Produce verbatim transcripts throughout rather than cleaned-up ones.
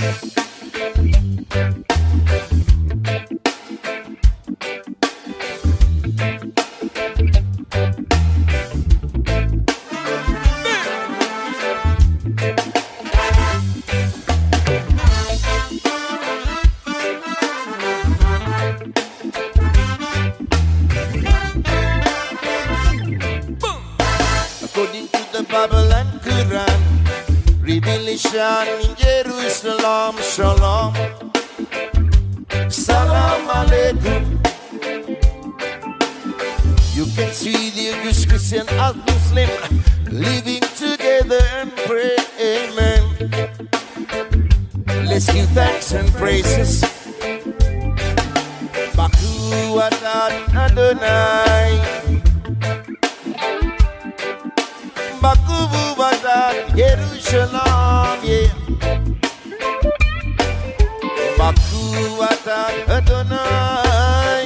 According to the Bible and Quran, revelation in Jerusalem, Shalom, Salam Alaikum. You can see the Jewish, Christian, and Muslim living together and pray, amen. Let's give thanks and praises. Baku Adad Adonai. Bakubu Badak Jerusalem, yeah. Baku Badak Adonai.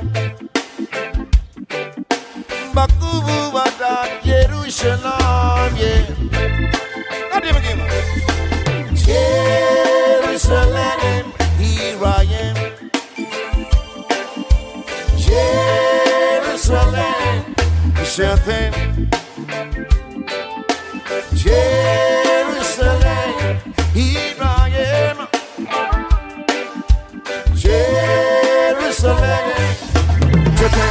Bakubu Badak Jerusalem, yeah. Not even again. Jerusalem, here I am. Jerusalem, Shalom. Jerusalem, here I am. Jerusalem, Japan.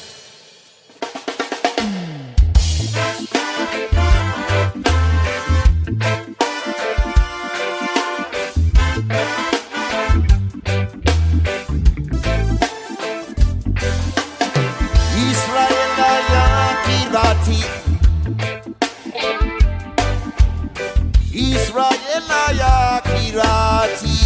Israel, Kirati. Israelaya Kirati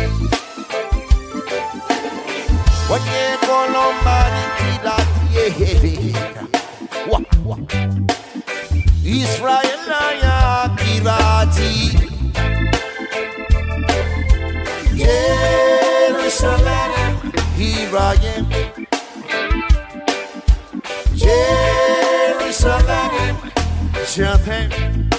Wanye Kolombani Kirati Wah wah Israelaya Kirati Jerusalem, here I am. Jerusalem, Japan.